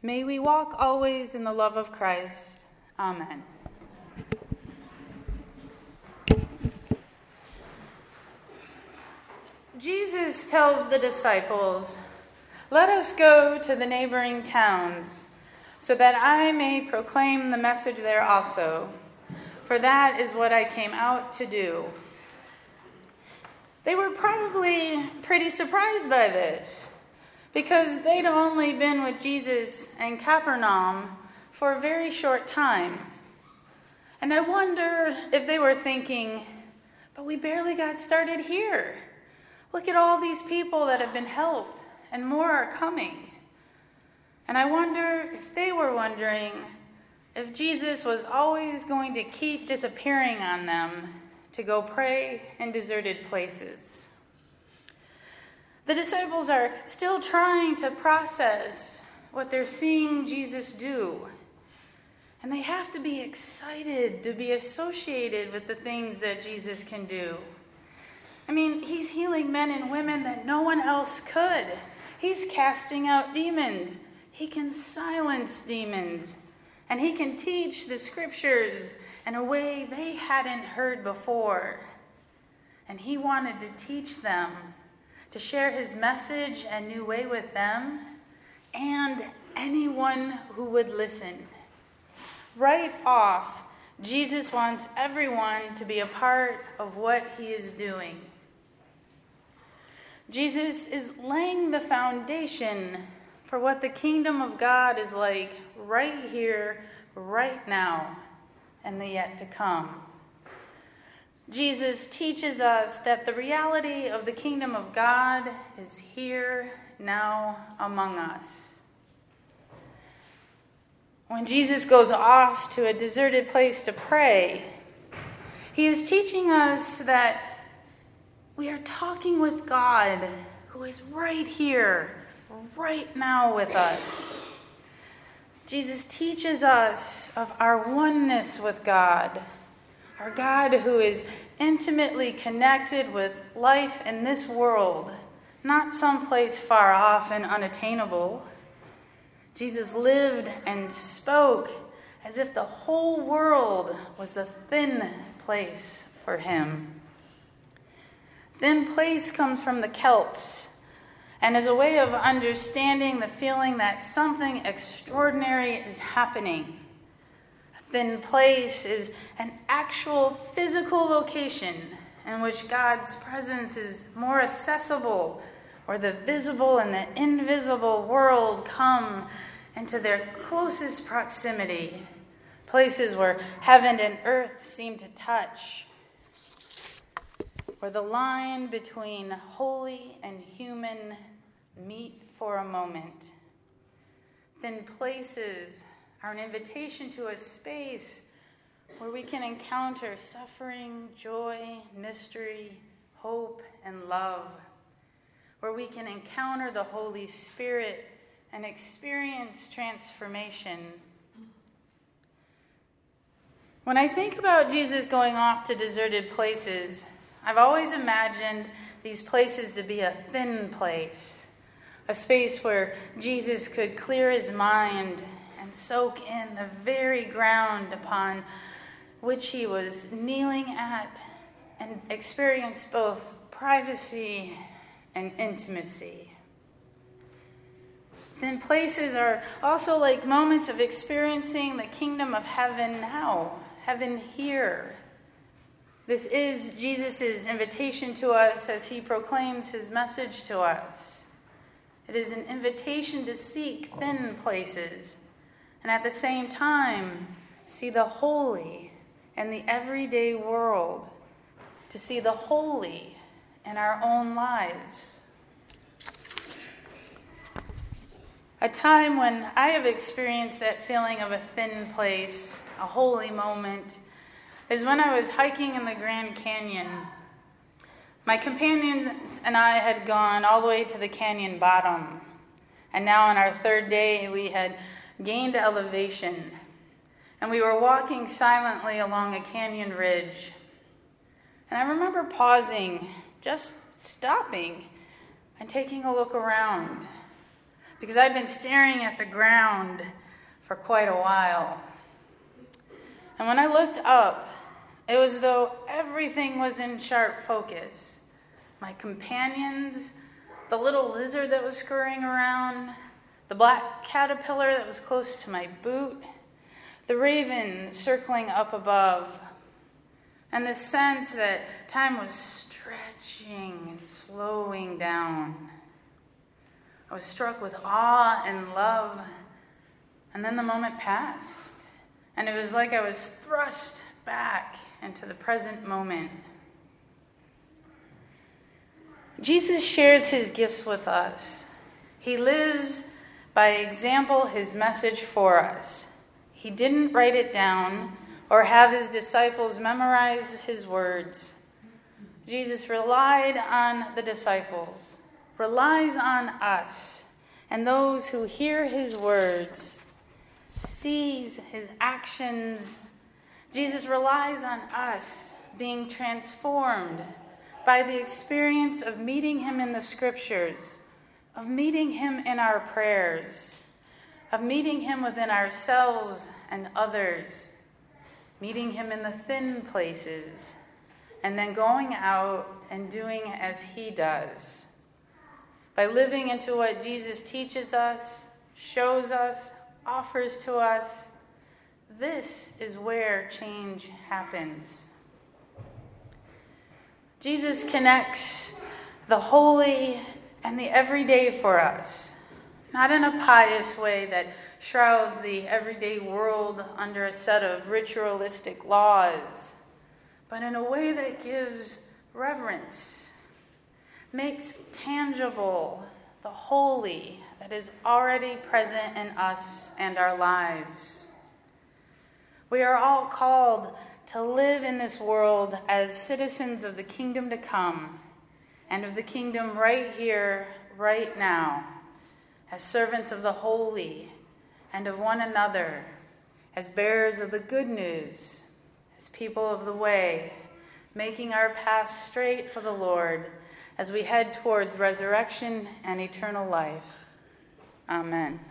May we walk always in the love of Christ. Amen. Jesus tells the disciples, "Let us go to the neighboring towns, so that I may proclaim the message there also, for that is what I came out to do." They were probably pretty surprised by this, because they'd only been with Jesus in Capernaum for a very short time. And I wonder if they were thinking, but we barely got started here. Look at all these people that have been helped, and more are coming. And I wonder if they were wondering if Jesus was always going to keep disappearing on them to go pray in deserted places. The disciples are still trying to process what they're seeing Jesus do. And they have to be excited to be associated with the things that Jesus can do. I mean, he's healing men and women that no one else could. He's casting out demons. He can silence demons. And he can teach the scriptures in a way they hadn't heard before. And he wanted to teach them, to share his message a new way with them and anyone who would listen. Right off, Jesus wants everyone to be a part of what he is doing. Jesus is laying the foundation for what the kingdom of God is like right here, right now, and the yet to come. Jesus teaches us that the reality of the kingdom of God is here, now, among us. When Jesus goes off to a deserted place to pray, he is teaching us that we are talking with God, who is right here, right now with us. Jesus teaches us of our oneness with God, our God who is intimately connected with life in this world, not someplace far off and unattainable. Jesus lived and spoke as if the whole world was a thin place for him. Thin place comes from the Celts, and is a way of understanding the feeling that something extraordinary is happening. A thin place is an actual physical location in which God's presence is more accessible, where the visible and the invisible world come into their closest proximity, places where heaven and earth seem to touch, where the line between holy and human meet for a moment. Thin places are an invitation to a space where we can encounter suffering, joy, mystery, hope, and love, where we can encounter the Holy Spirit and experience transformation. When I think about Jesus going off to deserted places, I've always imagined these places to be a thin place, a space where Jesus could clear his mind and soak in the very ground upon which he was kneeling at and experience both privacy and intimacy. Thin places are also like moments of experiencing the kingdom of heaven now, heaven here. This is Jesus' invitation to us as he proclaims his message to us. It is an invitation to seek thin places and at the same time see the holy in the everyday world, to see the holy in our own lives. A time when I have experienced that feeling of a thin place, a holy moment, is when I was hiking in the Grand Canyon. My companions and I had gone all the way to the canyon bottom, and now on our third day we had gained elevation, and we were walking silently along a canyon ridge. And I remember pausing, just stopping and taking a look around. because I'd been staring at the ground for quite a while. And when I looked up, it was as though everything was in sharp focus. My companions, the little lizard that was scurrying around, the black caterpillar that was close to my boot, the raven circling up above, and the sense that time was stretching and slowing down. I was struck with awe and love, and then the moment passed, and it was like I was thrust back into the present moment. Jesus shares his gifts with us. He lives by example his message for us. He didn't write it down or have his disciples memorize his words. Jesus relied on the disciples, relies on us, and those who hear his words, sees his actions. Jesus relies on us being transformed by the experience of meeting him in the scriptures, of meeting him in our prayers, of meeting him within ourselves and others, meeting him in the thin places, and then going out and doing as he does. By living into what Jesus teaches us, shows us, offers to us, this is where change happens. Jesus connects the holy and the everyday for us, not in a pious way that shrouds the everyday world under a set of ritualistic laws, but in a way that gives reverence, makes tangible the holy that is already present in us and our lives. We are all called to live in this world as citizens of the kingdom to come and of the kingdom right here, right now, as servants of the holy and of one another, as bearers of the good news, as people of the way, making our path straight for the Lord as we head towards resurrection and eternal life. Amen.